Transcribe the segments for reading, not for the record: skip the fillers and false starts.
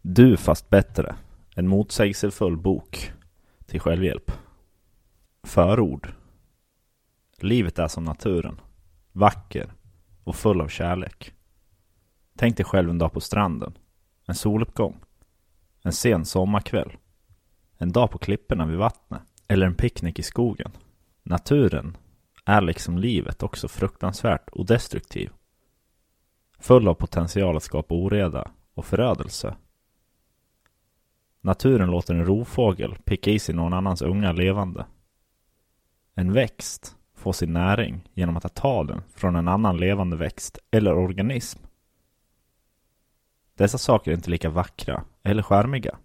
Du fast bättre. En motsägelsefull bok till självhjälp. Förord. Livet är som naturen. Vacker och full av kärlek. Tänk dig själv en dag på stranden. En soluppgång. En sen sommarkväll. En dag på klipporna vid vattnet. Eller en picknick i skogen. Naturen är liksom livet också fruktansvärt och destruktiv. Full av potential att skapa oreda och förödelse. Naturen låter en rovfågel picka i sig någon annans unga levande. En växt får sin näring genom att ta den från en annan levande växt eller organism. Dessa saker är inte lika vackra eller charmiga.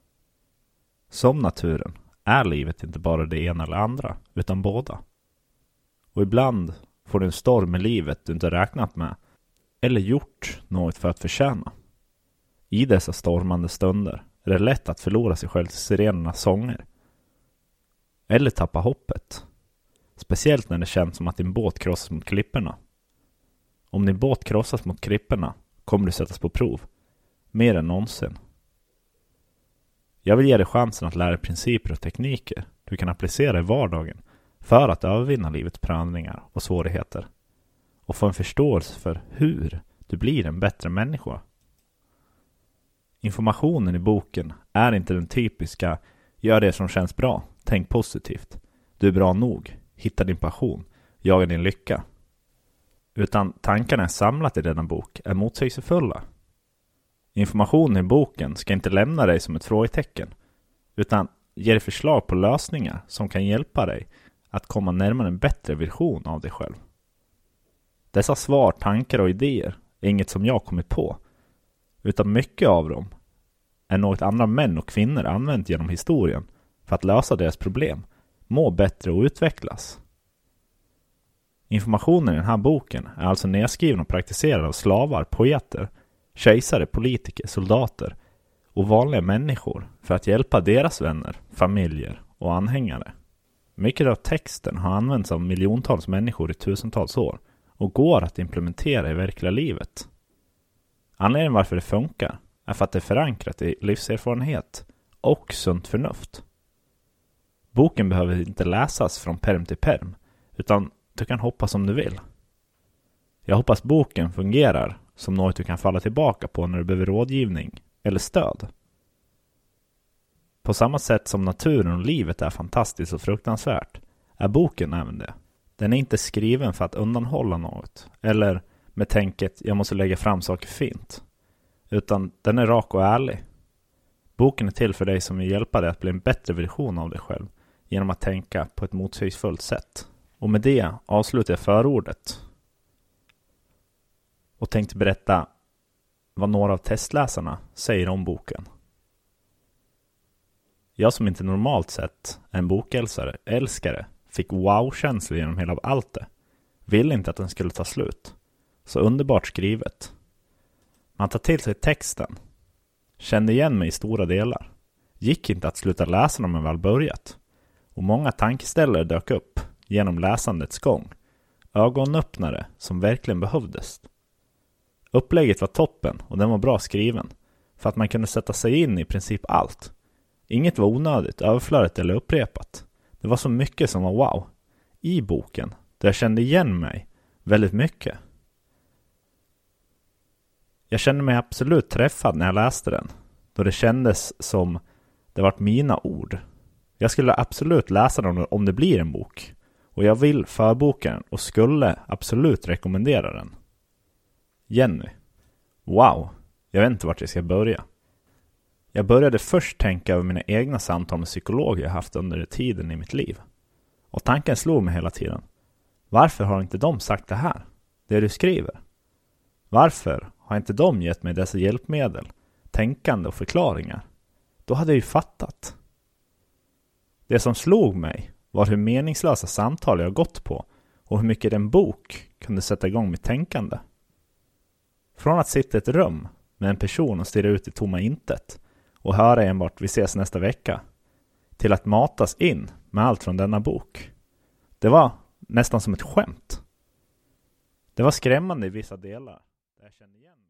Som naturen är livet inte bara det ena eller andra, utan båda. Och ibland får du en storm i livet du inte räknat med eller gjort något för att förtjäna. I dessa stormande stunder är det lätt att förlora sig själv till sirenernas sånger. Eller tappa hoppet. Speciellt när det känns som att din båt krossas mot klipporna. Om din båt krossas mot klipporna kommer du sättas på prov. Mer än någonsin. Jag vill ge dig chansen att lära dig principer och tekniker du kan applicera i vardagen för att övervinna livets prövningar och svårigheter. Och få en förståelse för hur du blir en bättre människa. Informationen i boken är inte den typiska gör det som känns bra, tänk positivt, du är bra nog, hitta din passion, jaga din lycka. Utan tankarna är samlat i denna bok är motsägelsefulla. Informationen i boken ska inte lämna dig som ett frågetecken, utan ge dig förslag på lösningar som kan hjälpa dig att komma närmare en bättre version av dig själv. Dessa svar, tankar och idéer är inget som jag kommit på, utan mycket av dem är något andra män och kvinnor använt genom historien för att lösa deras problem, må bättre och utvecklas. Informationen i den här boken är alltså nedskriven och praktiserad av slavar, poeter, kejsare, politiker, soldater och vanliga människor för att hjälpa deras vänner, familjer och anhängare. Mycket av texten har använts av miljontals människor i tusentals år och går att implementera i verkliga livet. Anledningen varför det funkar är för att det är förankrat i livserfarenhet och sunt förnuft. Boken behöver inte läsas från perm till perm, utan du kan hoppas om du vill. Jag hoppas boken fungerar som något du kan falla tillbaka på när du behöver rådgivning eller stöd. På samma sätt som naturen och livet är fantastiskt och fruktansvärt är boken även det. Den är inte skriven för att undanhålla något eller med tänket jag måste lägga fram saker fint. Utan den är rak och ärlig. Boken är till för dig som vill hjälpa dig att bli en bättre version av dig själv genom att tänka på ett motsägelsefullt sätt. Och med det avslutar jag förordet. Och tänkte berätta vad några av testläsarna säger om boken. Jag som inte normalt sett är en bokälskare fick wow-känslor genom hela allt det. Ville inte att den skulle ta slut. Så underbart skrivet. Man tar till sig texten. Kände igen mig i stora delar. Gick inte att sluta läsa när man väl börjat. Och många tankeställare dök upp genom läsandets gång. Ögonöppnare som verkligen behövdes. Upplägget var toppen och den var bra skriven. För att man kunde sätta sig in i princip allt. Inget var onödigt, överflödigt eller upprepat. Det var så mycket som var wow. I boken, där jag kände igen mig väldigt mycket. Jag kände mig absolut träffad när jag läste den. Då det kändes som det var mina ord. Jag skulle absolut läsa den om det blir en bok. Och jag vill förboka den och skulle absolut rekommendera den. Jenny. Wow, jag vet inte vart jag ska börja. Jag började först tänka över mina egna samtal med psykologer jag haft under tiden i mitt liv. Och tanken slog mig hela tiden. Varför har inte de sagt det här? Det du skriver. Varför har inte de gett mig dessa hjälpmedel, tänkande och förklaringar? Då hade jag ju fattat. Det som slog mig var hur meningslösa samtal jag gått på och hur mycket en bok kunde sätta igång mitt tänkande. Från att sitta i ett rum med en person och stirra ut i tomma intet och höra enbart vi ses nästa vecka till att matas in med allt från denna bok. Det var nästan som ett skämt. Det var skrämmande i vissa delar där jag kände igen